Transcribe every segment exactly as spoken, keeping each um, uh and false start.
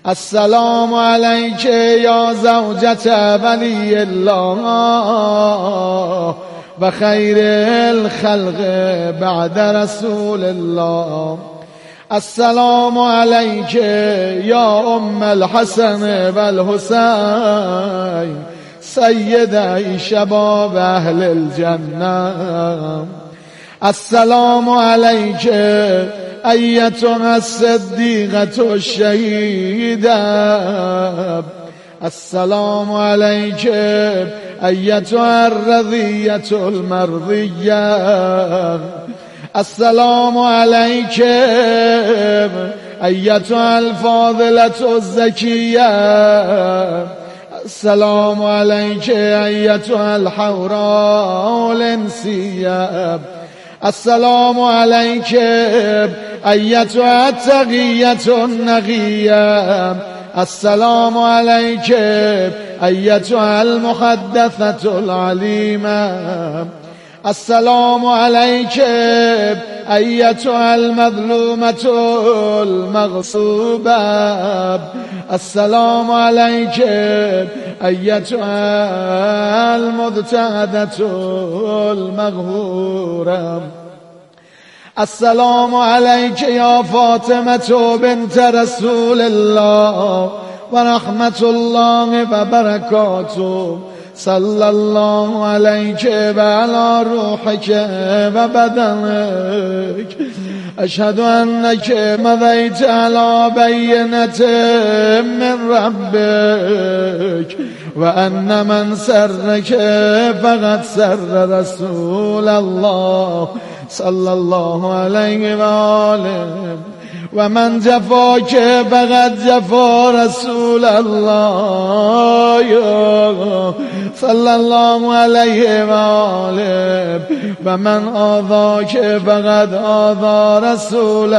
السلام علیک یا زوجة ولی الله و خیر الخلق بعد رسول الله. السلام علیک یا ام الحسن و الحسین سیدی شباب اهل الجنه. السلام علیک ایتها الصدیقة الشهیده. السلام علیک ایتها الرضیة المرضیه. السلام علیک ایتها الفاضلة الزکیه. السلام علیک ایتها الحوراء الانسیه. السلام علیک ایتها التقیة النقیه. السلام علیک ایتها المحدثة العلیمه. السلام علیک ایتها المظلومة المغصوبه. السلام علیک ایتها المضطهدة المقهوره. السلام علیک یا فاطمة بنت رسول الله و رحمت الله و برکاته. صلی الله علیک و علی روحک و بدنک. اشهد انک مضیت علی بینة من ربک و ان من سرک فقد سر رسول الله صلی الله علیه و آله و من جفاک فقد جفا رسول الله صلی الله علیه و آله و من آذاک فقد آذا رسول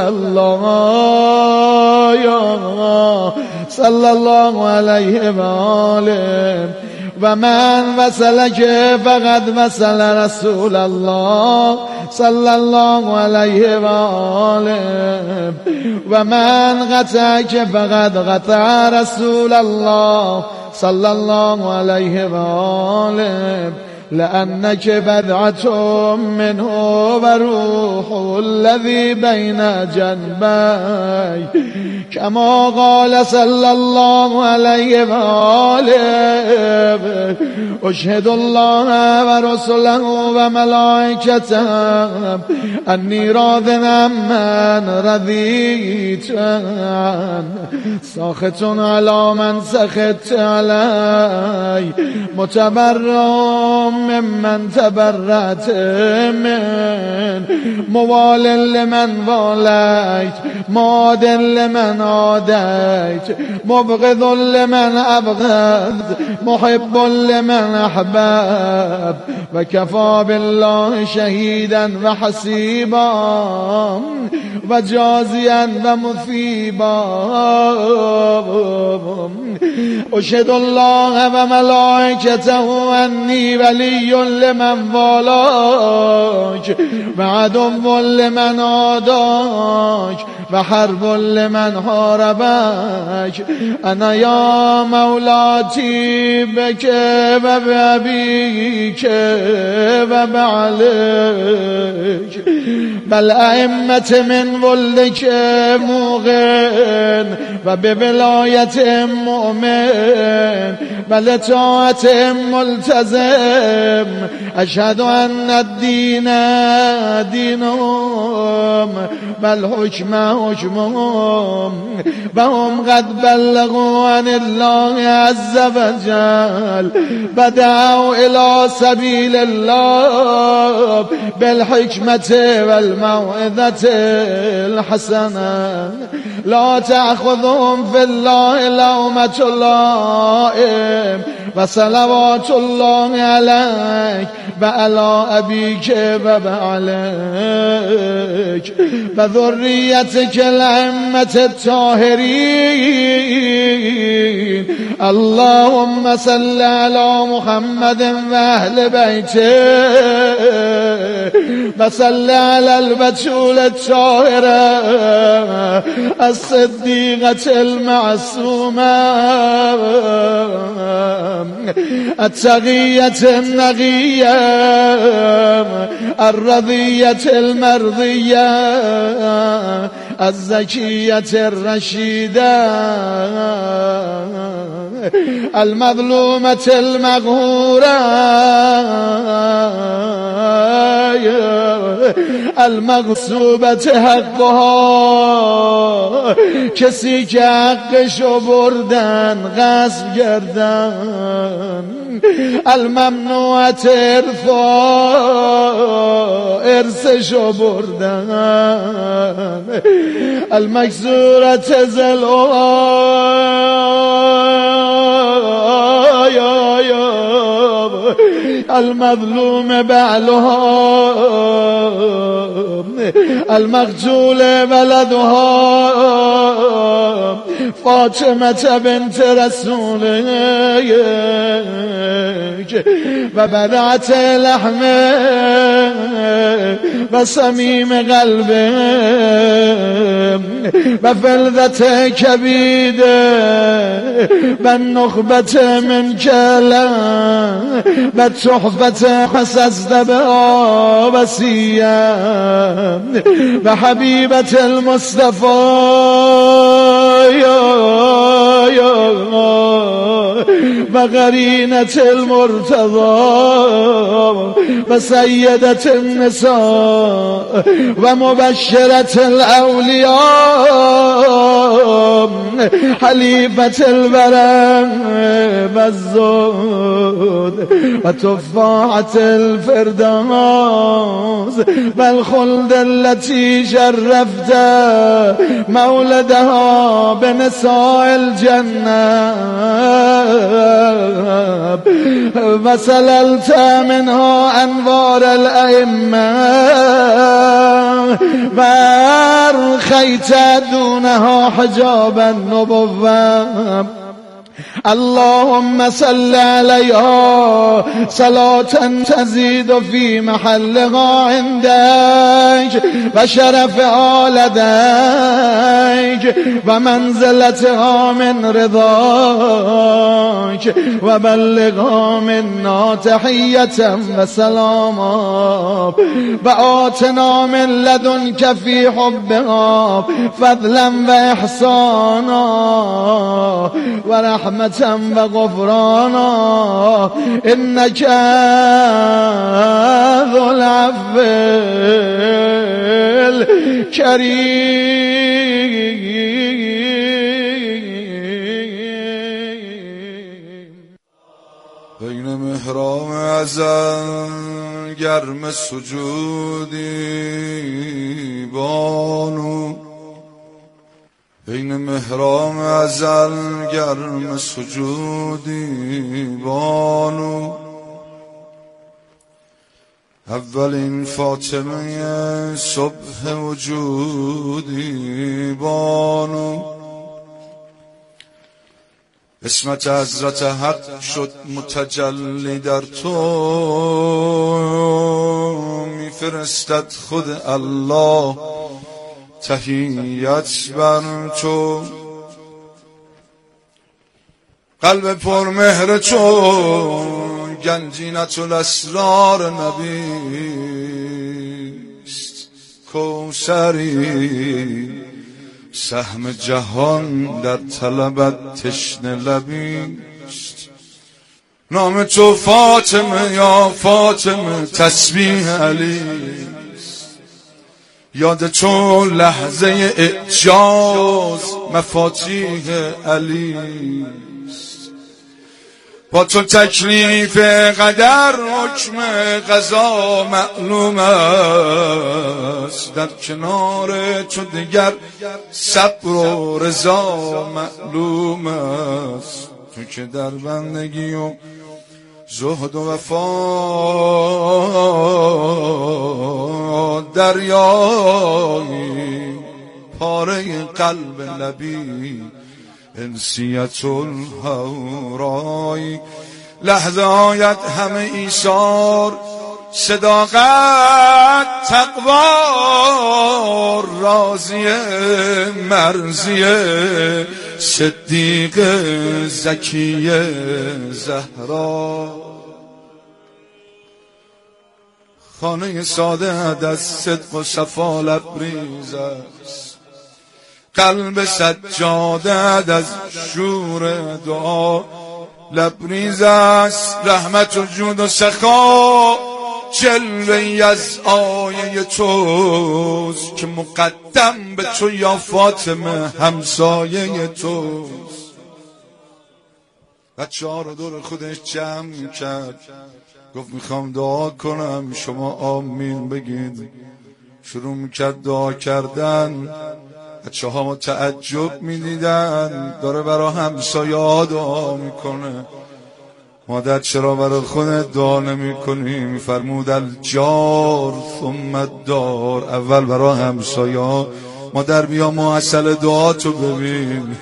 الله صلی الله علیه و آله و من وصلک فقد وصل رسول الله صلی الله علیه و آله و من قطعک فقد قطع رسول الله صلی الله علیه و آله لأنك بدعة منه وروح الذي بين جنبي كما قال صلى الله عليه وآله أشهد الله ورسله وملائكته أني راض عمن رضيت عنه ساخط على من سخط علي متبرم ممن تبرأت من موال لمن واليت ماد لمن عاديت مبغض لمن أبغض محب لمن أحبب وكفى بالله شهيدا وحسيبا وجازيا ومثيبا أشهد الله وملائكته أني ولي لمن والاك وعدو لمن عاداك وحرب لمن حاربك. أنا يا مولاتي بك وبأبيك وبعليك بل أئمة من ولدك موقن وبولاية مؤمن بل طاعة ملتزم. أشهد أن الدين دينهم بل حكم حكمهم وهم قد بلغوا عن الله عز وجل بدعوا إلى سبيل الله بالحكمة والموعظة الحسنة. لا تأخذهم في الله لومة لائم وصلوات الله عليك وعلى أبيك وبعليك وذريتك الأئمة الطاهرين اللهم صل على محمد و اهل بیته و صل على البتول الطاهره الصدیقه المعصومه التقیه النقیه الرضیه المرضیه الزکیه الرشیده المظلومة المغهورة المغصوبة حقها، کسی که حقشو بردن غصب کردن. الممنوعة ارثها، ارثشو بردن. المکسورة ذلها، المظلوم بعلها، المقتول ولدها، فاطمة بنت رسولك و بدعت لحمه و صمیم قلبه و فلذت کبیده و نخبت من کله و تحفت حسست به وسیه و حبیبت المصطفى و قرینة المرتضى و سیدت النساء و مبشرت الاولیاء حلیفت البرم و الزهد و تفاحة الفردوس و الخلد التي شرفت مولدها بنساء الجنة وسللت منها أنوار الأئمة وأرخيت دونها حجاب النبوة. اللهم صل عليها صلاة تزيد في محلها عندك وشرفها لديك ومنزلتها من رضاك وبلغها منا تحية وسلاما وآتنا من لدنك في حبها فضلا وإحسانا ورحمة وغفرانا إنك ذو العفو الكريم. بین محراب ازل گرم سجودی بانو، بین محراب ازل گرم سجودی بانو، اولین فاطمه صبح وجودی بانو، اسمت حضرت حق شد متجلی در تو، میفرستد خود الله تحیت بر تو، قلب پر مهر تو گنجینت الاسرار نبیست، کوثری سهم جهان در طلبت تشنه لبیست، نام تو فاطمه یا فاطمه تسبیح علی، یاد تو لحظه اعجاز مفاتیح علی، با تو تکلیف قدر حکم قضا معلوم است، در کنار تو دیگر صبر و رضا معلوم است، تو که در بندگی و زهد و وفا دریایی، پاره قلب نبی انسیت الهورایی لحظه آید همه ایثار صداقت تقوا راضیه مرضیه صدیق زکیه زهرا خانه ساده از صدق و صفا لبریز است قلب سجاده از شور دعا لبریز است رحمت و جود و سخا جلوه‌ای از آیه توست که مقدم به تو یا فاطمه همسایه توست. بچه ها رو دور خودش جمع کرد گفت میخوام دعا کنم شما آمین بگید. شروع میکرد دعا کردن بچه ها تعجب میدیدن داره برای همسایه دعا میکنه. مادر چرا برای خودت دعا نمی کنی؟ میفرمود الجار ثم الدار اول برای همسایه. مادر بیا معسل دعا تو ببین.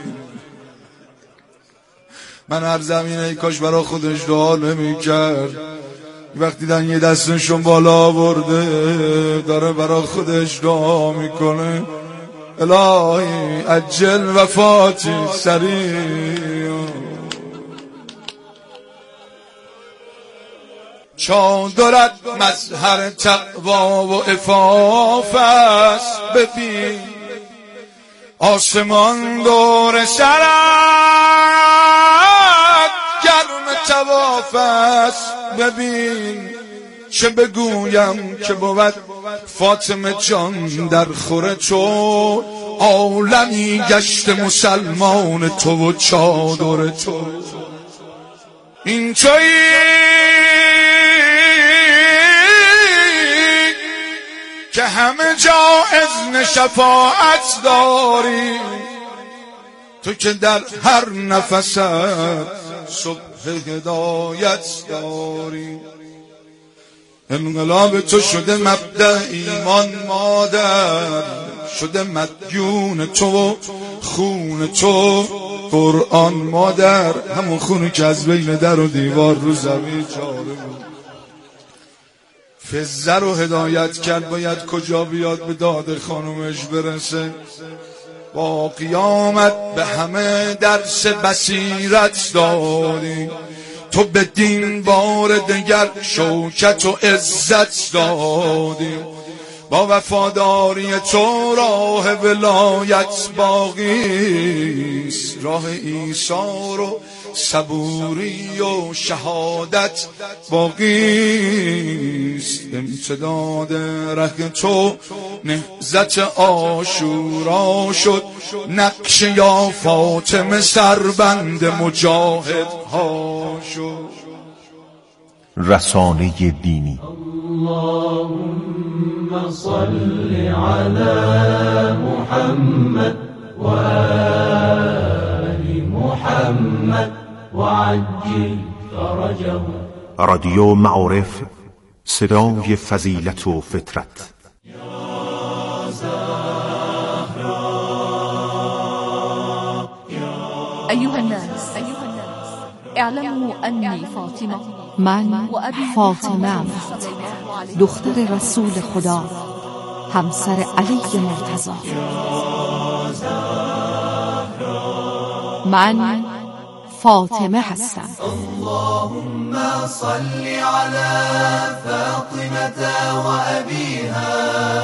من هر زمینه ای کاش برای خودش دعا نمی کرد. وقتی دیدن یه دستشون بالا برده داره برای خودش دعا میکنه الهی عجل وفاتی سریع. چادرت مظهر تقوا و عفاف است ببین آسمان دور سرت گرم طواف است ببین. چه بگویم که بود فاطمه جان در خور تو عالمی گشت مسلمان تو و چادر تو. این تویی که همه جا اذن شفاعت داری تو که در هر نفست صبح هدایت داری. انقلاب تو شده مبدأ ایمان مادر شده مدیون تو و خون تو قرآن مادر همون خونی که از بین در و دیوار رو زمین جاره بود. فزه رو هدایت کرد باید کجا بیاد به داد خانومش برسه. با قیامت به همه درس بصیرت دادی تو به دین بار دگر شوکت و عزت دادی. با وفاداری تو راه ولایت باقیست راه ایثار و صبوری و شهادت باقیست. امتداد ره تو نهضت عاشورا شد نقش یا فاطمه سربند مجاهدها شد. رسانه دینی اللهم صل على محمد و آل محمد وعجل فرجه. رادیو معارف صدای فضیلت و فطرت. أيها الناس اعلموا أني فاطمة من فاطمه دختر رسول خدا همسر علی مرتضی. من فاطمه هستم. اللهم صل على فاطمة وأبيها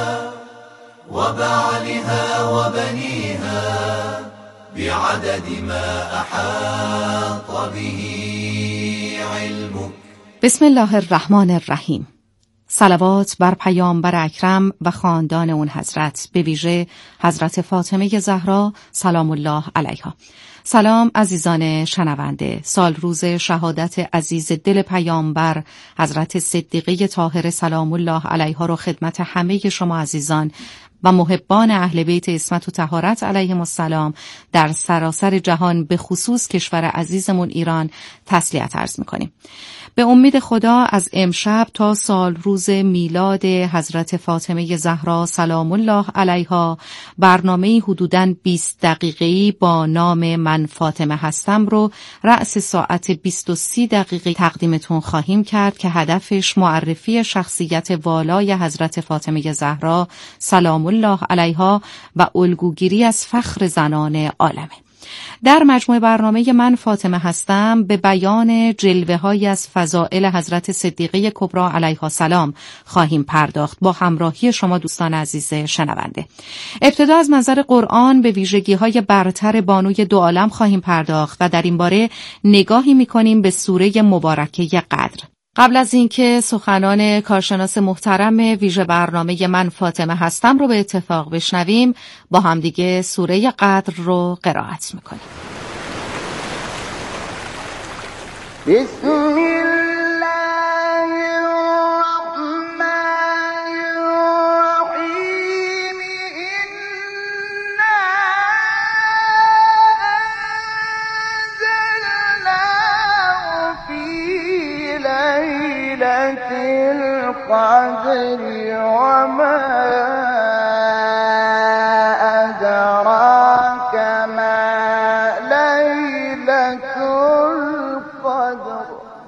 وبعلها وبنيها بعدد ما أحاط به علمك. بسم الله الرحمن الرحیم. صلوات بر پیامبر اکرم و خاندان اون حضرت، به ویژه حضرت فاطمه زهرا سلام الله علیها. سلام عزیزان شنونده. سال روز شهادت عزیز دل پیامبر حضرت صدیقه طاهره سلام الله علیها رو خدمت همه شما عزیزان و محبان اهل بیت عصمت و طهارت علیهم السلام در سراسر جهان به خصوص کشور عزیزمون ایران تسلیت عرض می‌کنیم. به امید خدا از امشب تا سال روز میلاد حضرت فاطمه زهرا سلام الله علیها برنامه حدوداً بیست دقیقه‌ای با نام من فاطمه هستم رو رأس ساعت بیست و سی دقیقه تقدیمتون خواهیم کرد که هدفش معرفی شخصیت والای حضرت فاطمه زهرا سلام الله علیها و الگوگیری از فخر زنان عالمه. در مجموع برنامه من فاطمه هستم به بیان جلوه‌هایی از فضائل حضرت صدیقه کبری علیها السلام خواهیم پرداخت با همراهی شما دوستان عزیز شنونده. ابتدا از منظر قرآن به ویژگی‌های برتر بانوی دو عالم خواهیم پرداخت و در این باره نگاهی می‌کنیم به سوره مبارکه قدر. قبل از اینکه سخنان کارشناس محترم ویژه برنامه من فاطمه هستم رو به اتفاق بشنویم، با همدیگه سوره قدر رو قرائت میکنیم. بسم الله الرحمن الرحیم. انا انزلناه فی لیلة القدر وما أدراك ما ليلة القدر.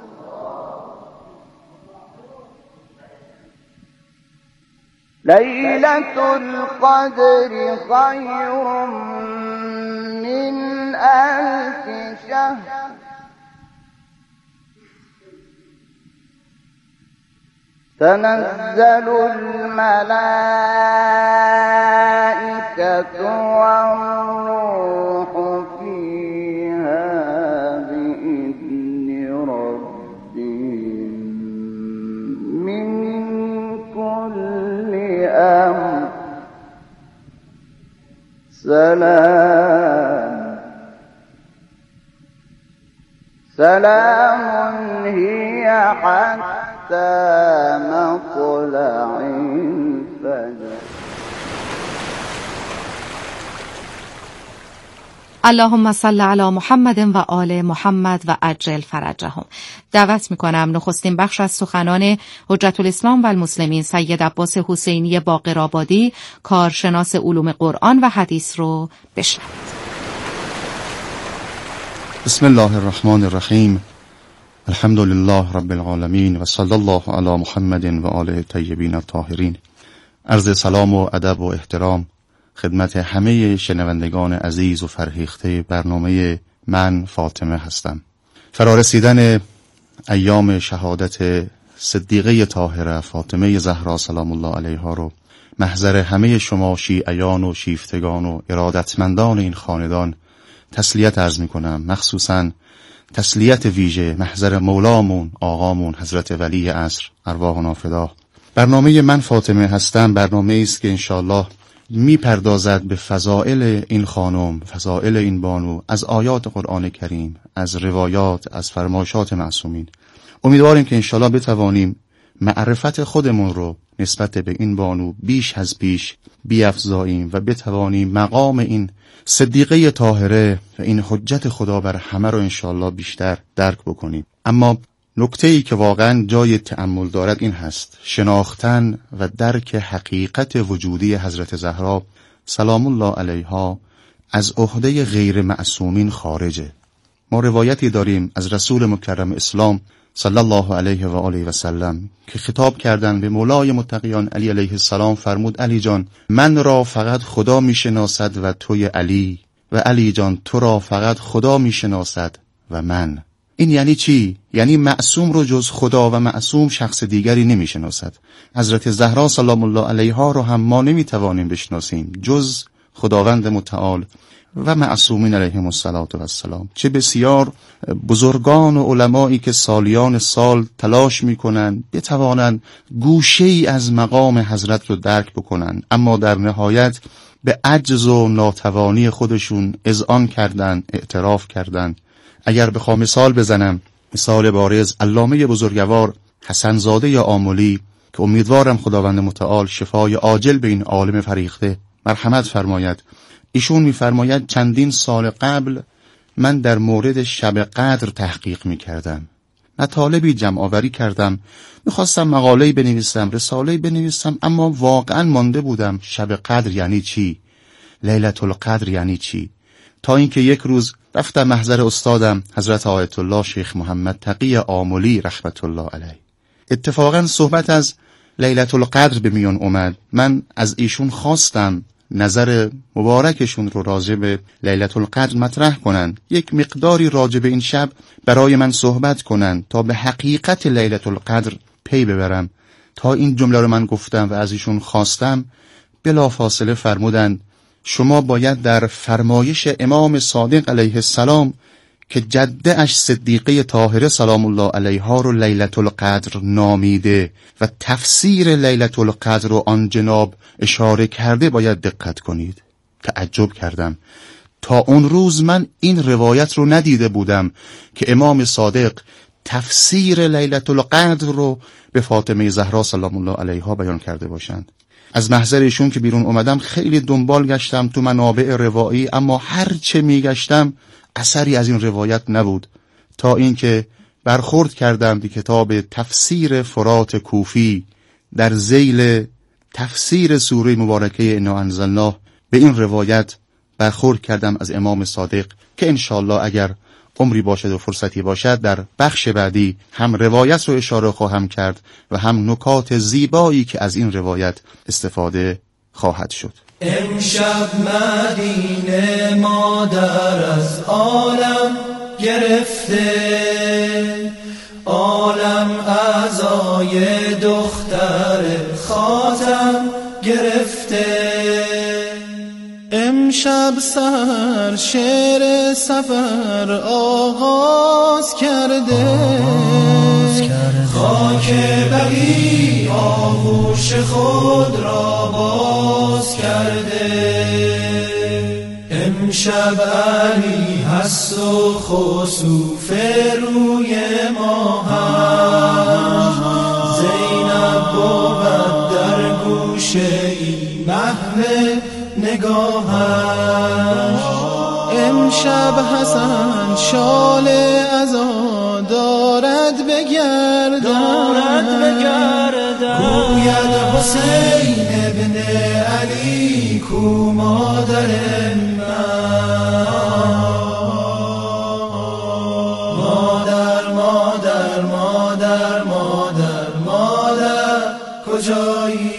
ليلة القدر خير من ألف شهر تنزل الملائكة والروح فيها بإذن ربهم من كل أمر. سلام سلام هي حتى مطلع الفجر. اللهم صل علی محمد و آل محمد و عجل فرجهم. دعوت میکنم نخستین بخش از سخنان حجت الاسلام و المسلمین سید عباس حسینی باقرآبادی، کارشناس علوم قرآن و حدیث رو بشنوید. بسم الله الرحمن الرحیم. الحمد لله رب العالمین و صلی الله علی محمد و آله الطیبین الطاهرین. عرض سلام و ادب و احترام خدمت همه شنوندگان عزیز و فرهیخته برنامه من فاطمه هستم. فرارسیدن ایام شهادت صدیقه طاهره فاطمه زهرا سلام الله علیها رو محضر همه شما شیعیان و شیفتگان و ارادتمندان این خاندان تسلیت عرض می کنم، مخصوصاً تسلیت ویژه محضر مولامون آقامون حضرت ولی عصر ارواحنا فدا. برنامه من فاطمه هستم برنامه است که انشالله می پردازد به فضائل این خانم، فضائل این بانو، از آیات قرآن کریم، از روایات، از فرمایشات معصومین. امیدواریم که انشالله بتوانیم معرفت خودمون رو نسبت به این بانو بیش از پیش بیافزاییم و بتوانیم مقام این صدیقه طاهره و این حجت خدا بر همه رو انشالله بیشتر درک بکنیم. اما نکته‌ای که واقعا جای تأمل دارد این هست: شناختن و درک حقیقت وجودی حضرت زهرا سلام الله علیها از عهده غیر معصومین خارجه. ما روایتی داریم از رسول مکرم اسلام صلی الله علیه و آله و سلم که خطاب کردن به مولای متقیان علی علیه السلام، فرمود علی جان من را فقط خدا میشناسد و توی علی، و علی جان تو را فقط خدا میشناسد و من. این یعنی چی؟ یعنی معصوم رو جز خدا و معصوم شخص دیگری نمیشناسد. حضرت زهرا سلام الله علیها رو هم ما نمیتوانیم بشناسیم جز خداوند متعال و معصومین علیهم السلام. چه بسیار بزرگان و علمایی که سالیان سال تلاش میکنن بتوانند گوشه ای از مقام حضرت رو درک بکنن، اما در نهایت به عجز و ناتوانی خودشون اذعان کردن، اعتراف کردن. اگر بخوام مثال بزنم، مثال بارز علامه بزرگوار حسن زاده آملی که امیدوارم خداوند متعال شفای عاجل به این عالم فریخته مرحمت فرماید. ایشون می‌فرماید چندین سال قبل من در مورد شب قدر تحقیق می‌کردم، مطالبی جمع آوری کردم، می‌خواستم مقاله‌ای بنویسم، رساله‌ای بنویسم، اما واقعاً مانده بودم شب قدر یعنی چی؟ لیلة القدر یعنی چی؟ تا اینکه یک روز رفتم محضر استادم حضرت آیت الله شیخ محمد تقی آملی رحمت الله علیه. اتفاقاً صحبت از لیلة القدر به میان اومد. من از ایشون خواستم نظر مبارکشون رو راجع به لیلة القدر مطرح کنن، یک مقداری راجع به این شب برای من صحبت کنن تا به حقیقت لیلة القدر پی ببرم. تا این جمله رو من گفتم و از ایشون خواستم، بلافاصله فرمودند شما باید در فرمایش امام صادق علیه السلام که جده اش صدیقه طاهره سلام الله علیها رو لیلة القدر نامیده و تفسیر لیلة القدر رو آن جناب اشاره کرده باید دقت کنید. تعجب کردم. تا اون روز من این روایت رو ندیده بودم که امام صادق تفسیر لیلة القدر رو به فاطمه زهرا سلام الله علیها بیان کرده باشند. از محضر ایشون که بیرون اومدم خیلی دنبال گشتم تو منابع روایی، اما هر چه میگشتم اثری از این روایت نبود، تا اینکه برخورد کردم به کتاب تفسیر فرات کوفی در ذیل تفسیر سوره مبارکه انا انزلناه. به این روایت برخورد کردم از امام صادق که انشالله اگر عمری باشد و فرصتی باشد در بخش بعدی هم روایت رو اشاره خواهم کرد و هم نکات زیبایی که از این روایت استفاده خواهد شد. امشب مدینه مادر از عالم گرفته، عالم اعضای دختر خاتم گرفته. امشب سحر شعر سفر آغاز کرده، خاک بقی آغوش خود را باز کرده. امشب علی هست و خسوف روی ما هم، زینب بود در گوشه ای محو نگاهش. امشب حسن شال عزا دارد بگردن، گوید حسین ابن علی کو مادر من. مادر مادر مادر مادر مادر کجایی؟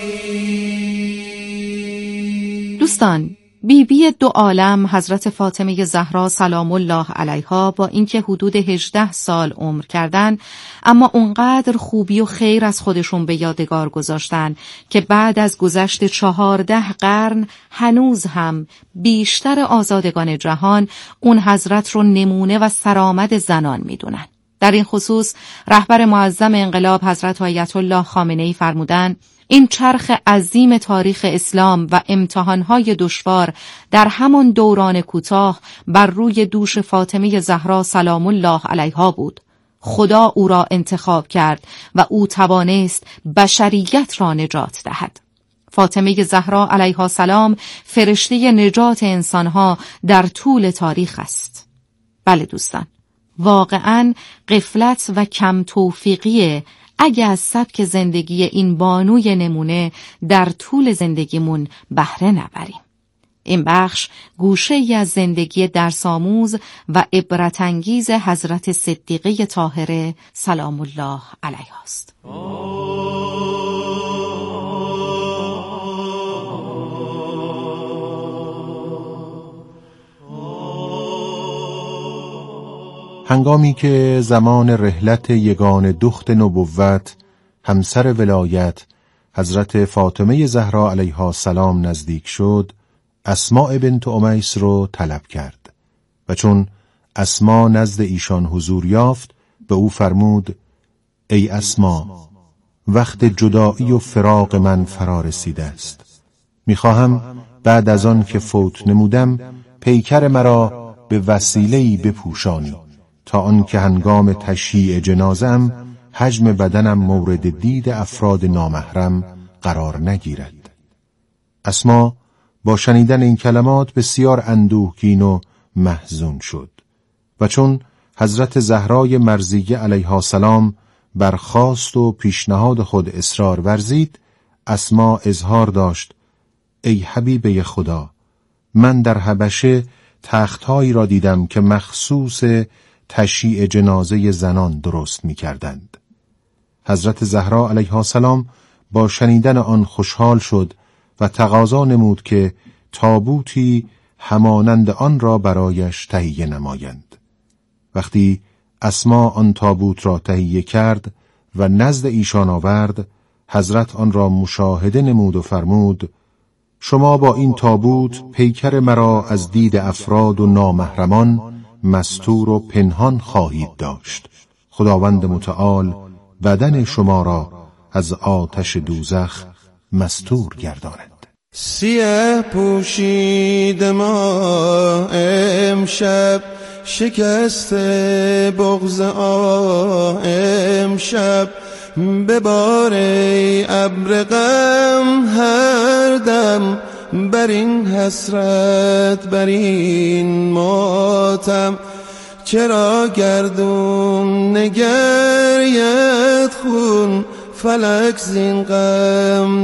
دوستان، بی بی دو عالم حضرت فاطمه زهرا سلام الله علیها با اینکه حدود هجده سال عمر کردن، اما اونقدر خوبی و خیر از خودشون به یادگار گذاشتن که بعد از گذشت چهارده قرن هنوز هم بیشتر آزادگان جهان اون حضرت رو نمونه و سرآمد زنان میدونن. در این خصوص رهبر معظم انقلاب حضرت آیت الله خامنه‌ای فرمودن این چرخ عظیم تاریخ اسلام و امتحانهای دشوار در همان دوران کوتاه بر روی دوش فاطمه زهرا سلام الله علیها بود. خدا او را انتخاب کرد و او توانست بشریت را نجات دهد. فاطمه زهرا علیها سلام فرشته نجات انسانها در طول تاریخ است. بله دوستان، واقعاً غفلت و کم توفیقیه اگه از سبک زندگی این بانوی نمونه در طول زندگیمون بهره نبریم. این بخش گوشه ای از زندگی درس‌آموز و عبرت‌انگیز حضرت صدیقه طاهره سلام الله علیها است. هنگامی که زمان رحلت یگان دخت نبوت همسر ولایت حضرت فاطمه زهرا علیها السلام نزدیک شد، اسماء بنت امیس رو طلب کرد و چون اسماء نزد ایشان حضور یافت به او فرمود: ای اسماء، وقت جدایی و فراق من فرا رسیده است. میخواهم بعد از آن که فوت نمودم پیکر مرا به وسیله‌ای بپوشانی تا آن که هنگام تشییع جنازه‌ام حجم بدنم مورد دید افراد نامحرم قرار نگیرد. اسما با شنیدن این کلمات بسیار اندوهگین و محزون شد و چون حضرت زهرای مرضیه علیها السلام برخاست و پیشنهاد خود اصرار ورزید، اسما اظهار داشت: ای حبیب خدا، من در حبشه تختهایی را دیدم که مخصوص تشییع جنازه زنان درست می کردند. حضرت زهرا علیها السلام با شنیدن آن خوشحال شد و تقاضا نمود که تابوتی همانند آن را برایش تهیه نمایند. وقتی اسما آن تابوت را تهیه کرد و نزد ایشان آورد، حضرت آن را مشاهده نمود و فرمود: شما با این تابوت پیکر مرا از دید افراد و نامحرمان مستور و پنهان خواهید داشت. خداوند متعال بدن شما را از آتش دوزخ مستور گرداند. سیه پوشید ما امشب، شکست بغض آه امشب، بباره ابر غم هر دم، بر این حسرت بر این ماتم، چرا گردون نگرید خون، فلک زین غم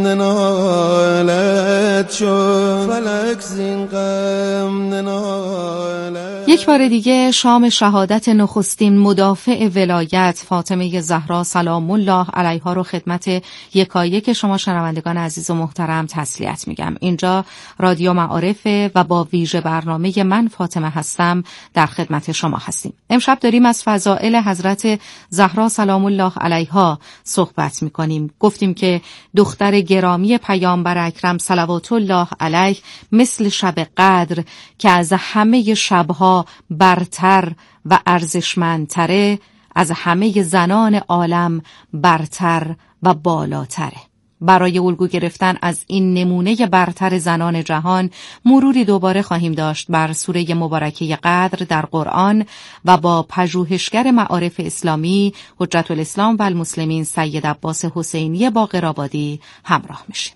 ننالد شد، فلک زین غم ننالد. یک بار دیگه شام شهادت نخستین مدافع ولایت فاطمه زهرا سلام الله علیها رو خدمت یکایک شما شنوندگان عزیز و محترم تسلیت میگم. اینجا رادیو معارفه و با ویژه برنامه من فاطمه هستم در خدمت شما هستیم. امشب داریم از فضائل حضرت زهرا سلام الله علیها صحبت میکنیم. گفتیم که دختر گرامی پیامبر اکرم صلوات الله علیه مثل شب قدر که از همه شبها برتر و ارزشمندتره، از همه زنان عالم برتر و بالاتره. برای الگو گرفتن از این نمونه برتر زنان جهان مروری دوباره خواهیم داشت بر سوره مبارکه قدر در قرآن و با پژوهشگر معارف اسلامی حجت الاسلام و المسلمین سید عباس حسینی باقرآبادی همراه میشیم.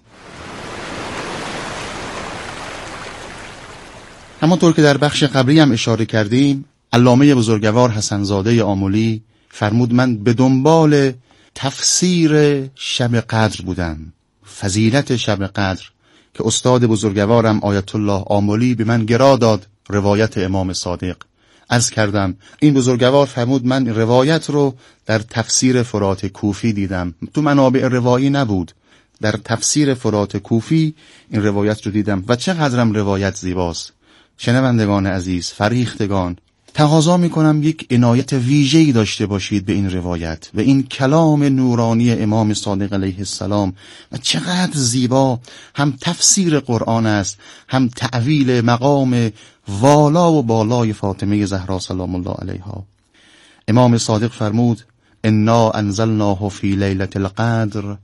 همانطور که در بخش قبلی هم اشاره کردیم، علامه بزرگوار حسنزاده آملی فرمود من به دنبال تفسیر شب قدر بودم، فضیلت شب قدر که استاد بزرگوارم آیت الله آملی به من گرا داد، روایت امام صادق. عرض کردم این بزرگوار فرمود من روایت رو در تفسیر فرات کوفی دیدم، تو منابع روایی نبود، در تفسیر فرات کوفی این روایت رو دیدم و چقدرم روایت زیباست. شنوندگان عزیز، فریختگان، تقاضا میکنم یک عنایت ویژه‌ای داشته باشید به این روایت و این کلام نورانی امام صادق علیه السلام و چقدر زیبا هم تفسیر قرآن است، هم تعویل مقام والا و بالای فاطمه زهرا سلام الله علیها. امام صادق فرمود انا انزلناه فی لیلة القدر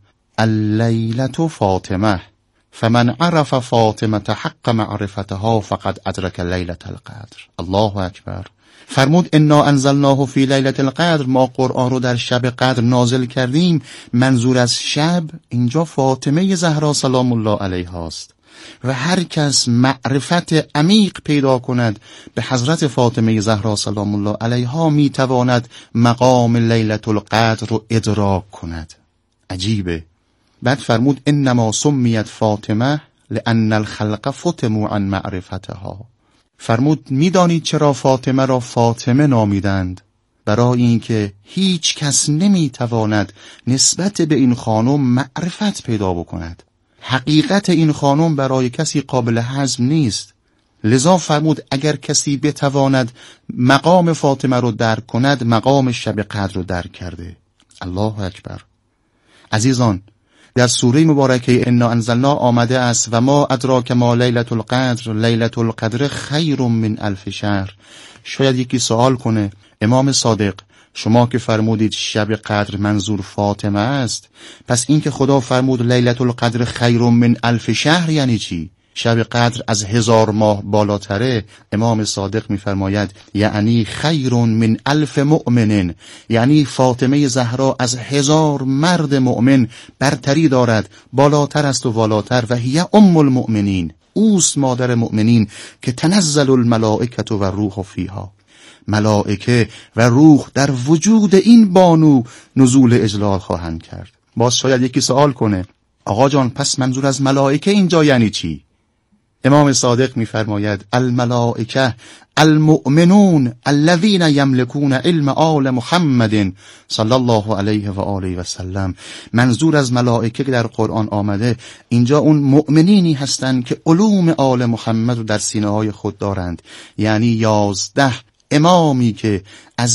اللیلة فاطمه فمن عرف فاطمه حق معرفتها فقد ادرک لیلة القدر. الله اکبر. فرمود انا انزلناه فی لیلة القدر، ما قرآن رو در شب قدر نازل کردیم. منظور از شب اینجا فاطمه زهرا سلام الله علیها است و هر کس معرفت عمیق پیدا کند به حضرت فاطمه زهرا سلام الله علیها میتواند مقام لیلة القدر رو ادراک کند. عجیبه. بعد فرمود انما سمیت فاطمه لان الخلق فتموا عن معرفتها. فرمود میدانید چرا فاطمه را فاطمه نامیدند؟ برای اینکه هیچ کس نمیتواند نسبت به این خانم معرفت پیدا بکند. حقیقت این خانم برای کسی قابل هضم نیست. لذا فرمود اگر کسی بتواند مقام فاطمه رو درک کند، مقام شب قدر رو درک کرده. الله اکبر. عزیزان، در سوره مبارکه انا انزلنا آمده است و ما ادراک ما لیلة القدر لیلة القدر خیر من الف شهر. شاید یکی سوال کنه امام صادق شما که فرمودید شب قدر منظور فاطمه است، پس این که خدا فرمود لیلة القدر خیر من الف شهر یعنی چی؟ شب قدر از هزار ماه بالاتره، امام صادق میفرماید یعنی خیر من الف مؤمن، یعنی فاطمه زهرا از هزار مرد مؤمن برتری دارد، بالاتر است و والاتر. و هی ام المؤمنین، اوست مادر مؤمنین که تنزل الملائکه و روح فیها، ملائکه و روح در وجود این بانو نزول اجلال خواهند کرد. باز شاید یکی سوال کنه آقا جان پس منظور از ملائکه اینجا یعنی چی؟ امام صادق میفرماید الملائکه المؤمنون الذين يملكون علم آل محمد صلی الله علیه و آله و سلم. منظور از ملائکه که در قرآن آمده اینجا اون مؤمنینی هستند که علوم آل محمد رو در سینه های خود دارند، یعنی یازده امامی که از